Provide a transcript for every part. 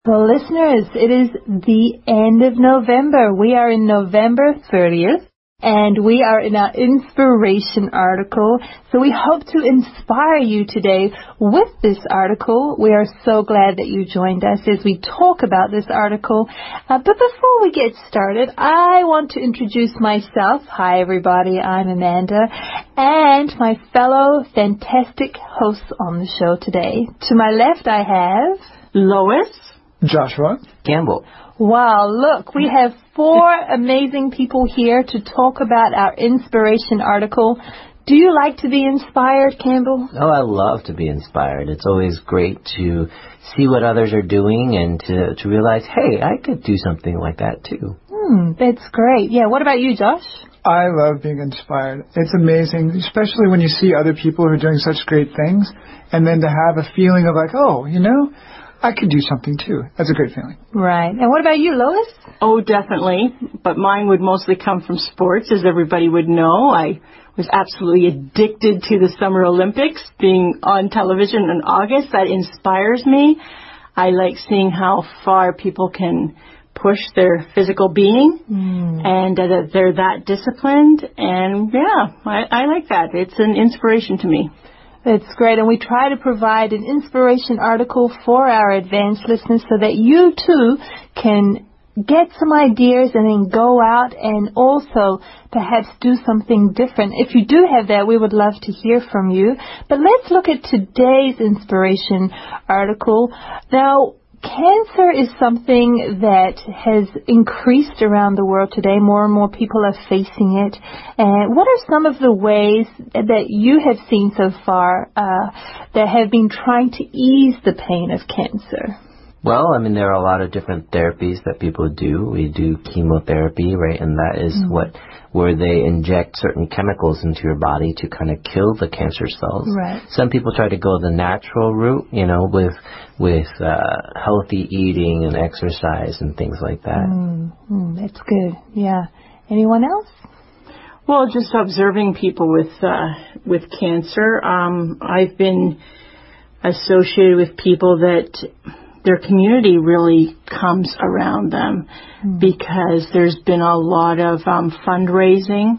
Well, listeners, it is the end of November. We are in November 30th, and we are in our inspiration article. So we hope to inspire you today with this article. We are so glad that you joined us as we talk about this article. But before we get started, I want to introduce myself. Hi, everybody. I'm Amanda, and my fellow fantastic hosts on the show today. To my left, I have Lois, Joshua, Campbell. Wow, look, we have 4 amazing people here to talk about our inspiration article. Do you like to be inspired, Campbell? Oh, I love to be inspired. It's always great to see what others are doing and to realize, hey, I could do something like that too. That's great. Yeah, what about you, Josh? I love being inspired. It's amazing, especially when you see other people who are doing such great things, and then to have a feeling of like, oh, you know, I could do something too. That's a great feeling. Right. And what about you, Lois? Oh, definitely. But mine would mostly come from sports, as everybody would know. I was absolutely addicted to the Summer Olympics, being on television in August. That inspires me. I like seeing how far people can push their physical being and that they're that disciplined. And, yeah, I like that. It's an inspiration to me. That's great, and we try to provide an inspiration article for our advanced listeners so that you, too, can get some ideas and then go out and also perhaps do something different. If you do have that, we would love to hear from you. But let's look at today's inspiration article. Now, cancer is something that has increased around the world today. More and more people are facing it. And what are some of the ways that you have seen so far that have been trying to ease the pain of cancer? Well, I mean, there are a lot of different therapies that people do. We do chemotherapy, right? And that is where they inject certain chemicals into your body to kind of kill the cancer cells. Right. Some people try to go the natural route, you know, with healthy eating and exercise and things like that. That's good. Yeah. Anyone else? Well, just observing people with cancer. I've been associated with people that their community really comes around them because there's been a lot of fundraising.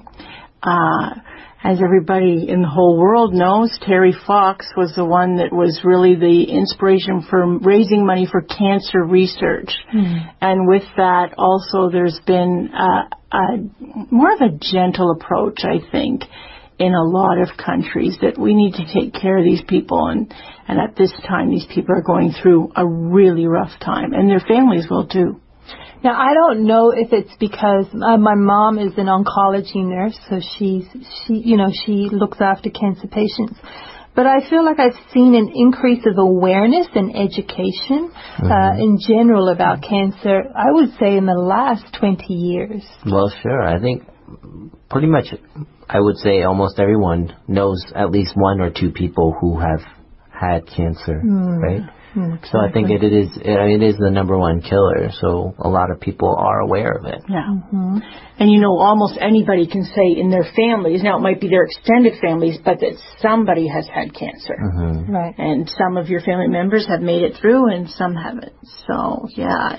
As everybody in the whole world knows, Terry Fox was the one that was really the inspiration for raising money for cancer research. And with that, also there's been more of a gentle approach, I think, in a lot of countries, that we need to take care of these people. And at this time, these people are going through a really rough time, and their families will too. Now, I don't know if it's because my mom is an oncology nurse, so she looks after cancer patients. But I feel like I've seen an increase of awareness and education in general about cancer, I would say, in the last 20 years. Well, sure. I think pretty much, I would say almost everyone knows at least 1 or 2 people who have had cancer, right? Exactly. So I think it is the number 1 killer. So a lot of people are aware of it. Yeah. And you know, almost anybody can say in their families, now it might be their extended families, but that somebody has had cancer. Right. And some of your family members have made it through and some haven't. So yeah,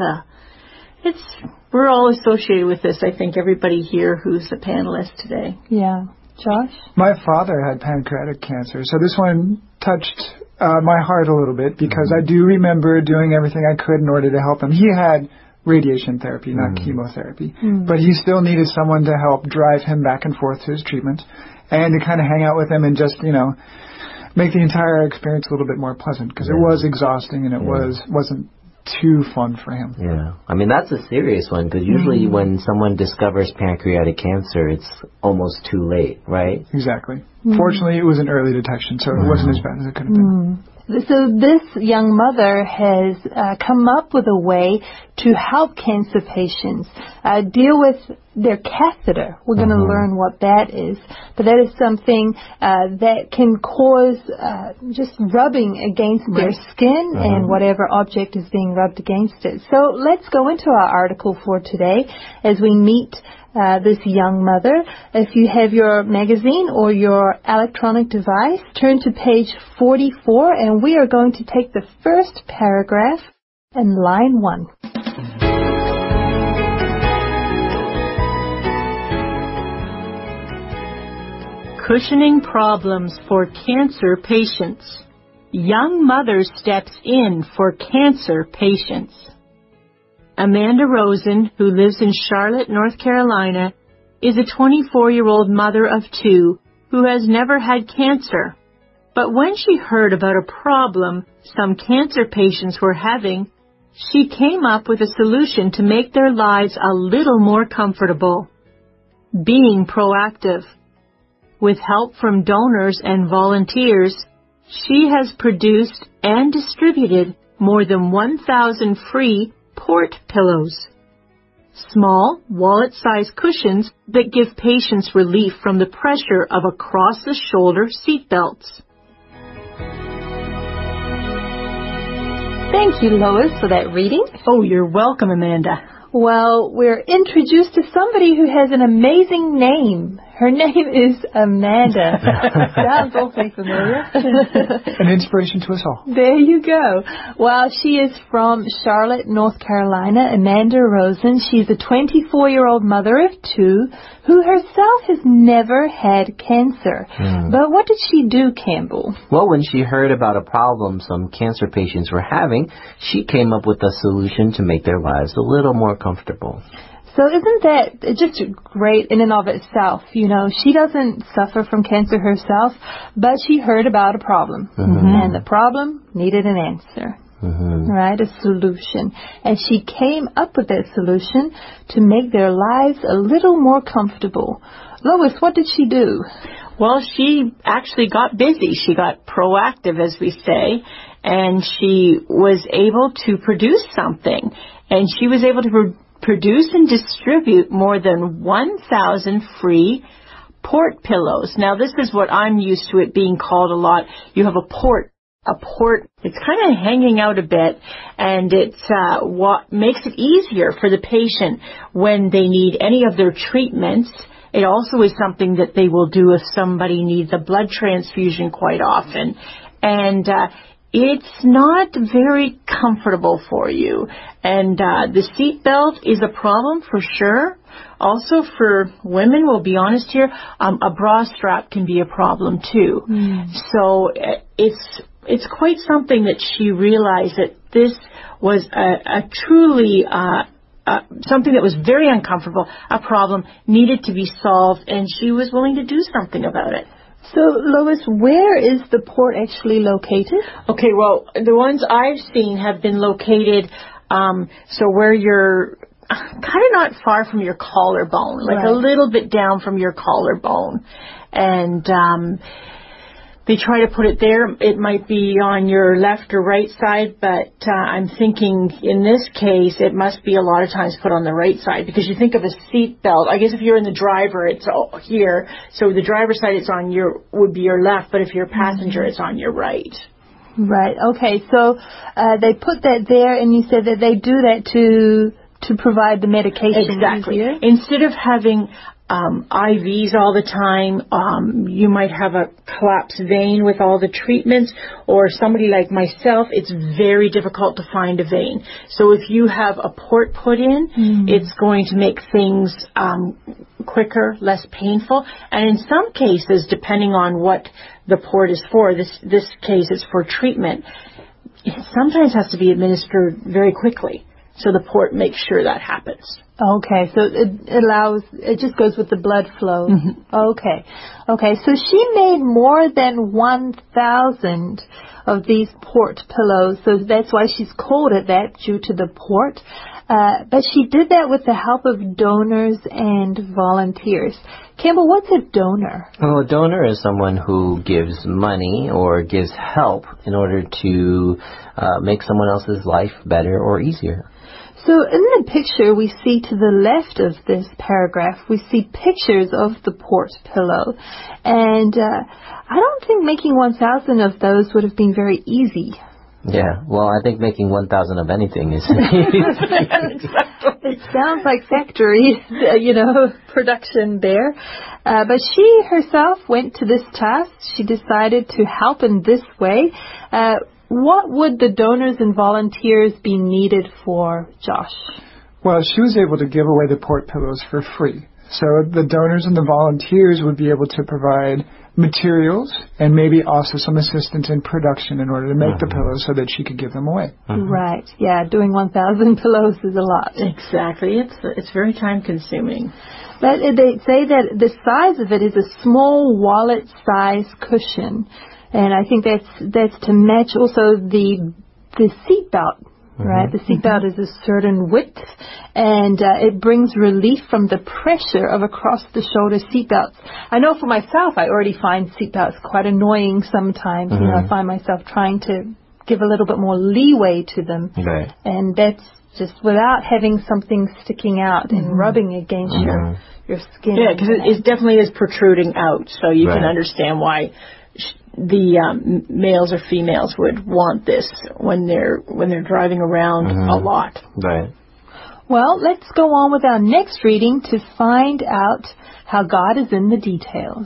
we're all associated with this. I think everybody here who's a panelist today. Yeah. Josh? My father had pancreatic cancer, so this one touched my heart a little bit because I do remember doing everything I could in order to help him. He had radiation therapy, not chemotherapy, but he still needed someone to help drive him back and forth to his treatment and to kind of hang out with him and just, you know, make the entire experience a little bit more pleasant because it was exhausting and it wasn't too fun for him. Yeah. I mean, that's a serious one because usually when someone discovers pancreatic cancer, it's almost too late, right? Exactly. Fortunately, it was an early detection, so it wasn't as bad as it could have been. So this young mother has come up with a way to help cancer patients deal with their catheter. We're going to learn what that is. But that is something that can cause just rubbing against their skin and whatever object is being rubbed against it. So let's go into our article for today as we meet this young mother. If you have your magazine or your electronic device, turn to page 44, and we are going to take the first paragraph And line 1. Cushioning problems for cancer patients. Young mother steps in for cancer patients. Amanda Rosen, who lives in Charlotte, North Carolina, is a 24-year-old mother of 2 who has never had cancer. But when she heard about a problem some cancer patients were having, she came up with a solution to make their lives a little more comfortable. Being proactive. With help from donors and volunteers, she has produced and distributed more than 1,000 free port pillows. Small, wallet-sized cushions that give patients relief from the pressure of across-the-shoulder seat belts. Thank you, Lois, for that reading. Oh, you're welcome, Amanda. Well, we're introduced to somebody who has an amazing name. Her name is Amanda. Sounds awfully familiar. An inspiration to us all. There you go. Well, she is from Charlotte, North Carolina, Amanda Rosen. She's a 24-year-old mother of 2 who herself has never had cancer. But what did she do, Campbell? Well, when she heard about a problem some cancer patients were having, she came up with a solution to make their lives a little more comfortable. So isn't that just great in and of itself? You know, she doesn't suffer from cancer herself, but she heard about a problem. And the problem needed an answer. Right, a solution. And she came up with that solution to make their lives a little more comfortable. Lois, what did she do? Well, she actually got busy. She got proactive, as we say, and she was able to produce something. And she was able to produce and distribute more than 1,000 free port pillows. Now, this is what I'm used to it being called a lot. You have a port, it's kind of hanging out a bit, and it's what makes it easier for the patient when they need any of their treatments. It also is something that they will do if somebody needs a blood transfusion quite often. And it's not very comfortable for you. And the seat belt is a problem for sure. Also for women, we'll be honest here, a bra strap can be a problem too. So it's quite something that she realized that this was a truly something that was very uncomfortable, a problem needed to be solved, and she was willing to do something about it. So, Lois, where is the port actually located? Okay, well, the ones I've seen have been located so where you're kind of not far from your collarbone, like a little bit down from your collarbone. And they try to put it there. It might be on your left or right side, but I'm thinking in this case it must be a lot of times put on the right side, because you think of a seat belt. I guess if you're in the driver, it's here. So the driver's side, it's on would be your left, but if you're a passenger, it's on your right. Right. Okay. So they put that there, and you said that they do that to provide the medication. Exactly. Easier. Instead of having IVs all the time, you might have a collapsed vein with all the treatments, or somebody like myself, it's very difficult to find a vein. So if you have a port put in, it's going to make things quicker, less painful, and in some cases, depending on what the port is for, this case is for treatment, it sometimes has to be administered very quickly. So the port makes sure that happens. Okay, so it just goes with the blood flow. Okay, so she made more than 1,000 of these port pillows, so that's why she's called it that, due to the port. But she did that with the help of donors and volunteers. Campbell, what's a donor? Well, a donor is someone who gives money or gives help in order to make someone else's life better or easier. So in the picture we see to the left of this paragraph, we see pictures of the port pillow. And I don't think making 1,000 of those would have been very easy. Yeah, well, I think making 1,000 of anything is It sounds like factory, production there. But she herself went to this task. She decided to help in this way. what would the donors and volunteers be needed for, Josh? Well, she was able to give away the port pillows for free. So the donors and the volunteers would be able to provide materials and maybe also some assistance in production in order to make the pillows so that she could give them away. Right. Yeah, doing 1,000 pillows is a lot. Exactly. It's very time consuming. But they say that the size of it is a small wallet-size cushion. And I think that's to match also the seat belt. Right, the seatbelt is a certain width, and it brings relief from the pressure of across-the-shoulder seatbelts. I know for myself, I already find seatbelts quite annoying sometimes. You know, I find myself trying to give a little bit more leeway to them, and that's just without having something sticking out and rubbing against your skin. Yeah, because it definitely is protruding out, so you can understand why the males or females would want this when they're driving around a lot. Right. Well, let's go on with our next reading to find out how God is in the details.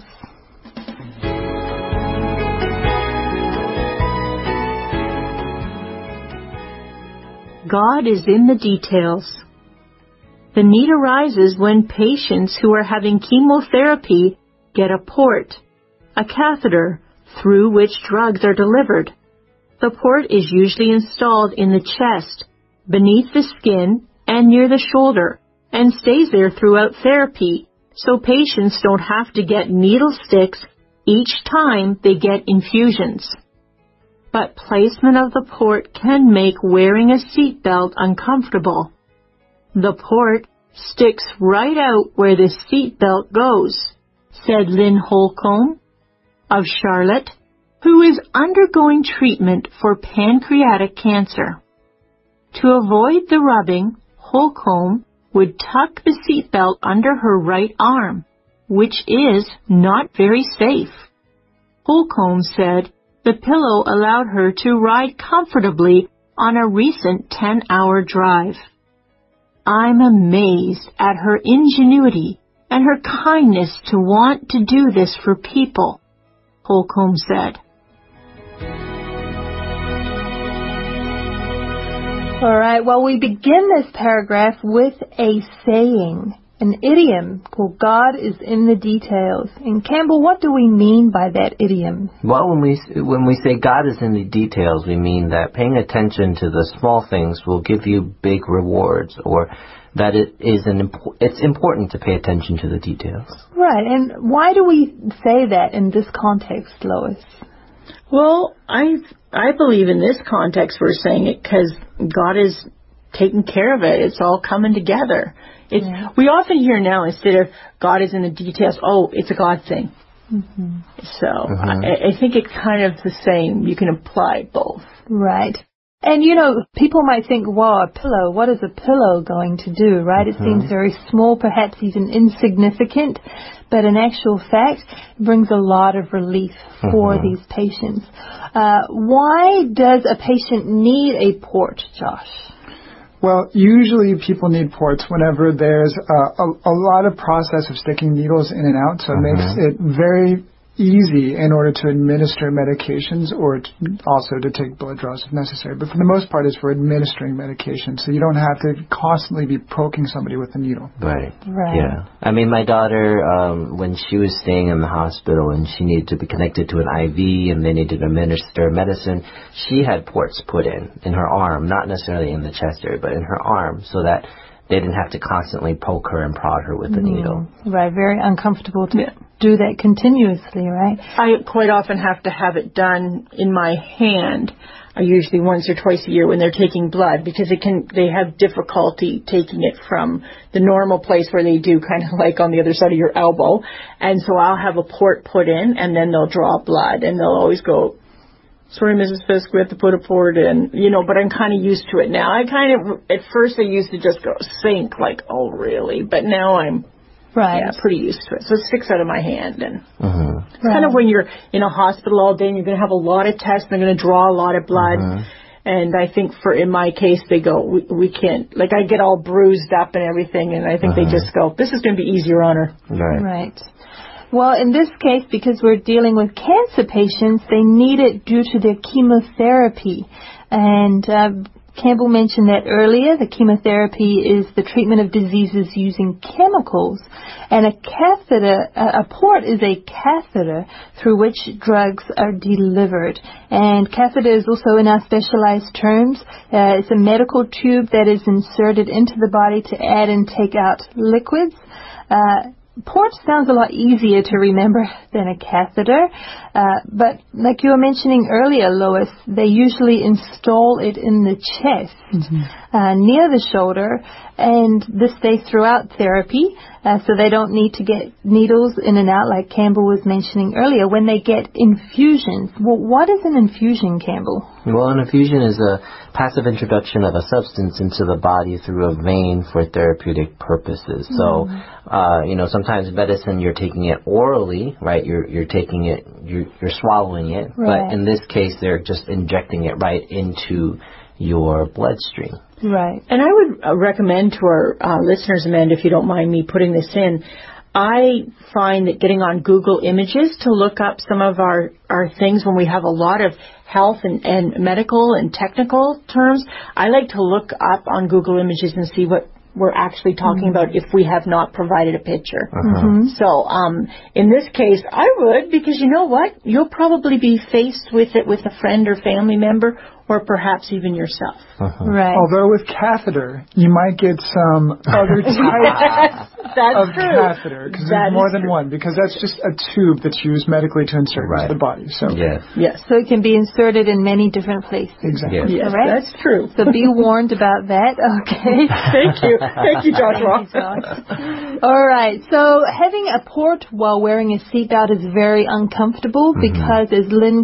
God is in the details. The need arises when patients who are having chemotherapy get a port, a catheter, through which drugs are delivered. The port is usually installed in the chest, beneath the skin, and near the shoulder, and stays there throughout therapy, so patients don't have to get needle sticks each time they get infusions. But placement of the port can make wearing a seatbelt uncomfortable. The port sticks right out where the seatbelt goes, said Lynn Holcomb of Charlotte, who is undergoing treatment for pancreatic cancer. To avoid the rubbing, Holcomb would tuck the seatbelt under her right arm, which is not very safe. Holcomb said the pillow allowed her to ride comfortably on a recent 10-hour drive. I'm amazed at her ingenuity and her kindness to want to do this for people, Holcomb said. All right, well, we begin this paragraph with a saying, an idiom called God is in the details. And Campbell, what do we mean by that idiom? Well, when we say God is in the details, we mean that paying attention to the small things will give you big rewards, or that it's important to pay attention to the details. Right, and why do we say that in this context, Lois? Well, I believe in this context we're saying it because God is taking care of it. It's all coming together. We often hear now, instead of God is in the details, it's a God thing. So I think it's kind of the same. You can apply both. Right. And, people might think, wow, a pillow, what is a pillow going to do, right? It seems very small, perhaps even insignificant, but in actual fact, it brings a lot of relief for these patients. Why does a patient need a port, Josh? Well, usually people need ports whenever there's a lot of process of sticking needles in and out, so it makes it very easy in order to administer medications or also to take blood draws if necessary. But for the most part, it's for administering medication, so you don't have to constantly be poking somebody with a needle. Right. Yeah. I mean, my daughter, when she was staying in the hospital and she needed to be connected to an IV and they needed to administer medicine, she had ports put in her arm, not necessarily in the chest area, but in her arm, so that they didn't have to constantly poke her and prod her with the needle. Right, very uncomfortable to do that continuously, right? I quite often have to have it done in my hand, usually once or twice a year when they're taking blood, because they have difficulty taking it from the normal place where they do, kind of like on the other side of your elbow. And so I'll have a port put in, and then they'll draw blood, and they'll always go, sorry, Mrs. Fisk, we have to put a port in, but I'm kind of used to it now. At first I used to just go sink, like, oh, really? But now I'm pretty used to it. So it sticks out of my hand. And it's kind of when you're in a hospital all day and you're going to have a lot of tests and they're going to draw a lot of blood. And I think in my case, they go, we can't, like I get all bruised up and everything, and I think they just go, this is going to be easier on her. Right. Well, in this case, because we're dealing with cancer patients, they need it due to their chemotherapy. And Campbell mentioned that earlier. The chemotherapy is the treatment of diseases using chemicals. And a catheter, a port is a catheter through which drugs are delivered. And catheter is also in our specialized terms. It's a medical tube that is inserted into the body to add and take out liquids. Port sounds a lot easier to remember than a catheter, but like you were mentioning earlier, Lois, they usually install it in the chest, near the shoulder, and this stays throughout therapy, so they don't need to get needles in and out like Campbell was mentioning earlier. When they get infusions, well, what is an infusion, Campbell? Well, an infusion is a passive introduction of a substance into the body through a vein for therapeutic purposes. So, sometimes medicine, you're taking it orally, right? You're taking it, you're swallowing it. Right. But in this case, they're just injecting it right into your bloodstream. Right. And I would recommend to our listeners, Amanda, if you don't mind me putting this in, I find that getting on Google Images to look up some of our things when we have a lot of health and medical and technical terms, I like to look up on Google Images and see what we're actually talking about if we have not provided a picture. So in this case, I would, because you know what? You'll probably be faced with it with a friend or family member, or perhaps even yourself. Right. Although with catheter, you might get some other types of catheter, because there's more than one, because that's just a tube that's used medically to insert into the body. So yes. So it can be inserted in many different places. Exactly. Yes, that's true. So be warned about that. Okay. Thank you. Thank you, Joshua. Thank you, Josh. All right. So having a port while wearing a seatbelt is very uncomfortable because, as Lynn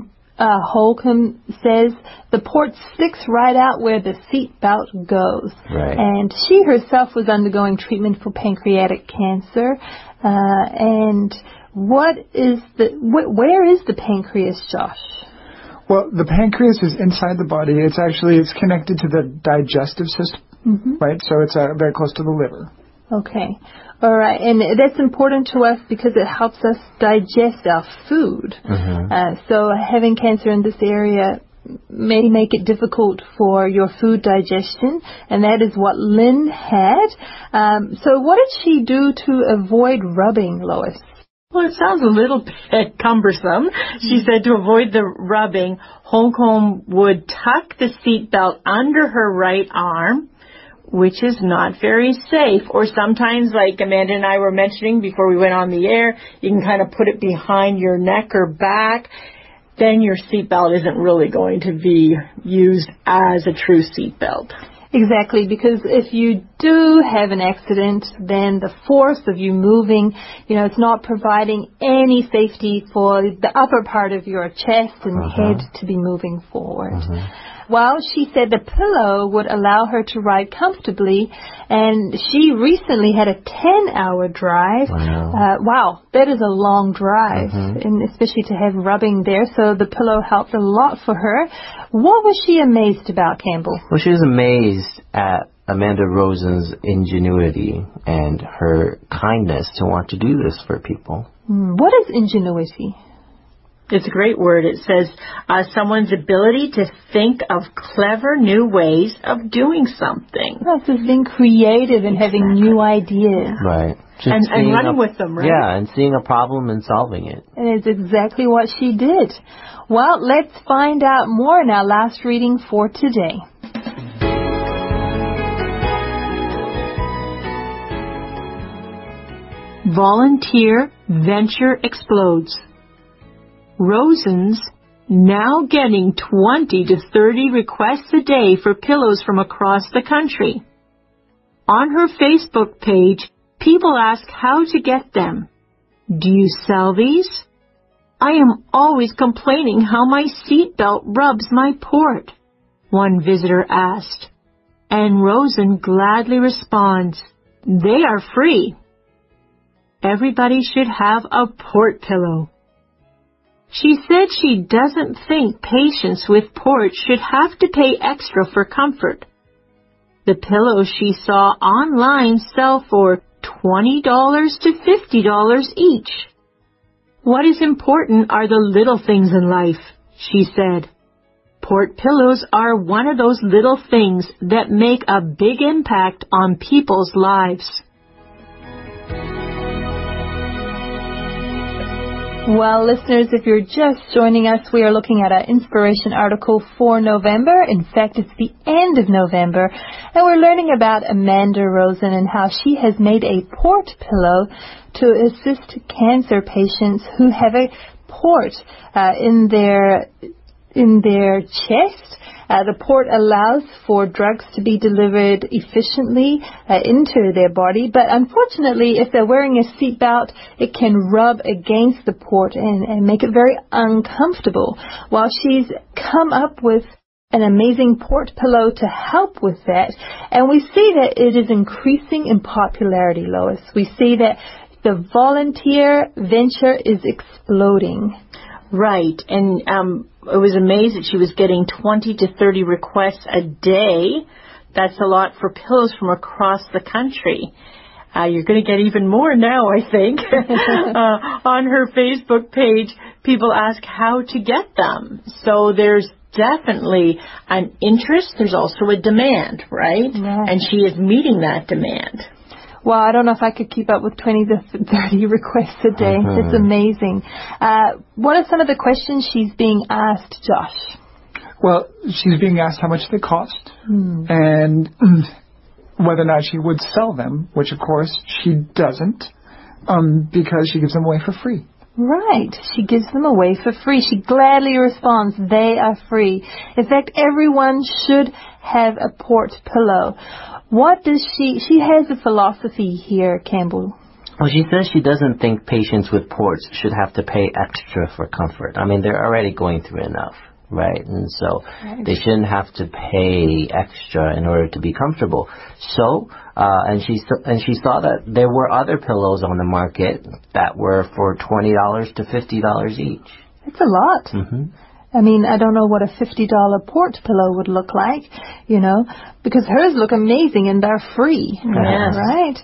Holcomb says, the port sticks right out where the seatbelt goes. Right. And she herself was undergoing treatment for pancreatic cancer. And where is the pancreas, Josh? Well, the pancreas is inside the body. It's connected to the digestive system, right? So it's very close to the liver. Okay. All right. And that's important to us because it helps us digest our food. So having cancer in this area may make it difficult for your food digestion, and that is what Lynn had. So what did she do to avoid rubbing, Lois? Well, it sounds a little bit cumbersome. She said to avoid the rubbing, Holcomb would tuck the seatbelt under her right arm, which is not very safe. Or sometimes, like Amanda and I were mentioning before we went on the air, you can kind of put it behind your neck or back. Then your seatbelt isn't really going to be used as a true seatbelt. Exactly, because if you do have an accident, then the force of you moving, it's not providing any safety for the upper part of your chest and head to be moving forward. Well, she said the pillow would allow her to ride comfortably, and she recently had a 10-hour drive. Wow, that is a long drive, and especially to have rubbing there, so the pillow helped a lot for her. What was she amazed about, Campbell? Well, she was amazed at Amanda Rosen's ingenuity and her kindness to want to do this for people. What is ingenuity? It's a great word. It says someone's ability to think of clever new ways of doing something. Well, it's just being creative and having new ideas. Right. And running with them, right? Yeah, and seeing a problem and solving it. And it's exactly what she did. Well, let's find out more in our last reading for today. Volunteer venture explodes. Rosen's now getting 20 to 30 requests a day for pillows from across the country. On her Facebook page, people ask how to get them. Do you sell these? I am always complaining how my seatbelt rubs my port, one visitor asked. And Rosen gladly responds, they are free. Everybody should have a port pillow. She said she doesn't think patients with ports should have to pay extra for comfort. The pillows she saw online sell for $20 to $50 each. What is important are the little things in life, she said. Port pillows are one of those little things that make a big impact on people's lives. Well, listeners, if you're just joining us, we are looking at our inspiration article for November. In fact, it's the end of November, and we're learning about Amanda Rosen and how she has made a port pillow to assist cancer patients who have a port in their chest. The port allows for drugs to be delivered efficiently into their body, but unfortunately, if they're wearing a seatbelt, it can rub against the port and make it very uncomfortable. While she's come up with an amazing port pillow to help with that, and we see that it is increasing in popularity, Lois. We see that the volunteer venture is exploding. Right, and I was amazed that she was getting 20 to 30 requests a day. That's a lot for pillows from across the country. You're going to get even more now, I think. On her Facebook page, people ask how to get them. So there's definitely an interest. There's also a demand, right? And she is meeting that demand. Well, I don't know if I could keep up with 20 to 30 requests a day. It's amazing. What are some of the questions she's being asked, Josh? Well, she's being asked how much they cost and whether or not she would sell them, which, of course, she doesn't because she gives them away for free. Right. She gives them away for free. She gladly responds, they are free. In fact, everyone should have a port pillow. What does she has a philosophy here, Campbell. Well, she says she doesn't think patients with ports should have to pay extra for comfort. I mean, they're already going through enough, right? And so they shouldn't have to pay extra in order to be comfortable. So, and she saw that there were other pillows on the market that were for $20 to $50 each. That's a lot. I mean, I don't know what a $50 port pillow would look like, because hers look amazing and they're free, right?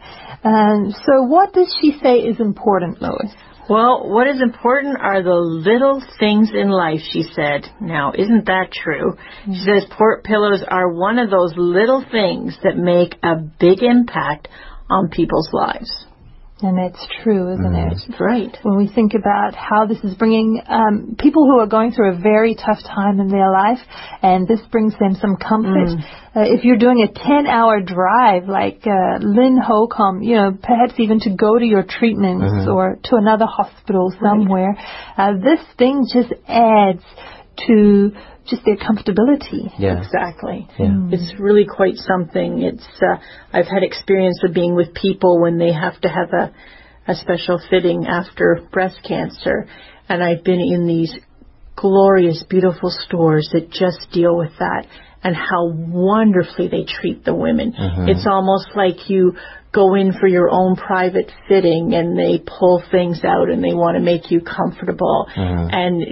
So what does she say is important, Lois? Well, what is important are the little things in life, she said. Now, isn't that true? She says port pillows are one of those little things that make a big impact on people's lives. And that's true, isn't it? Right. When we think about how this is bringing people who are going through a very tough time in their life, and this brings them some comfort. If you're doing a 10-hour drive like Lynn Holcomb, perhaps even to go to your treatments or to another hospital somewhere, this thing just adds to just their comfortability. Yeah. Exactly. Yeah. It's really quite something. It's I've had experience of being with people when they have to have a special fitting after breast cancer, and I've been in these glorious, beautiful stores that just deal with that, and how wonderfully they treat the women. It's almost like you go in for your own private fitting and they pull things out and they want to make you comfortable. And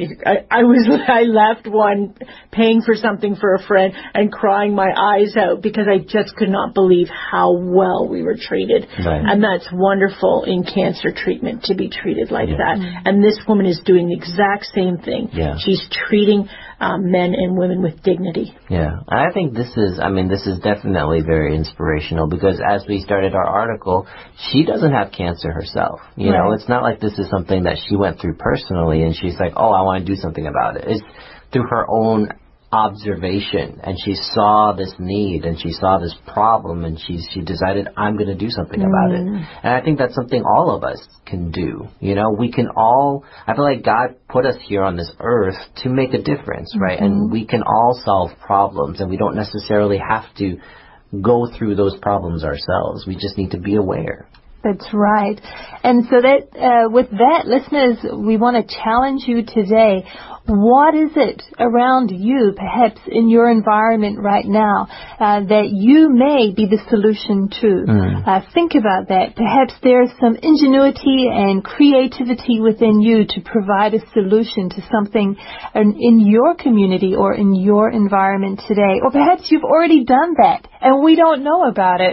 I left one paying for something for a friend and crying my eyes out because I just could not believe how well we were treated. And that's wonderful in cancer treatment, to be treated like that. And this woman is doing the exact same thing. She's treating men and women with dignity. Yeah, I think this is definitely very inspirational, because as we started our article, she doesn't have cancer herself. You know, it's not like this is something that she went through personally and she's like, oh, I want to do something about it. It's through her own observation, and she saw this need and she saw this problem, and she decided, I'm going to do something about it. And I think that's something all of us can do. We can all, I feel like God put us here on this earth to make a difference, right? And we can all solve problems, and we don't necessarily have to go through those problems ourselves. We just need to be aware. That's right. And so that with that, listeners, we want to challenge you today. What is it around you, perhaps in your environment right now, that you may be the solution to? Think about that. Perhaps there's some ingenuity and creativity within you to provide a solution to something in your community or in your environment today. Or perhaps you've already done that and we don't know about it.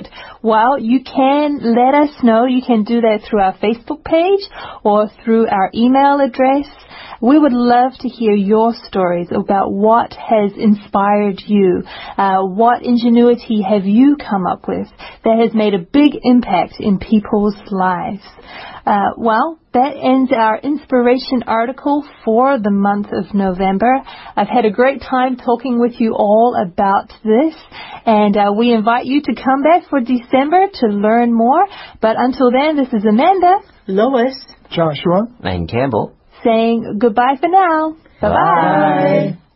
Well, you can let us know. You can do that through our Facebook page or through our email address. We would love to hear your stories about what has inspired you. What ingenuity have you come up with that has made a big impact in people's lives? Well, that ends our inspiration article for the month of November. I've had a great time talking with you all about this, and we invite you to come back for December to learn more. But until then, this is Amanda, Lois, Joshua, and Campbell saying goodbye for now. Bye-bye. Bye.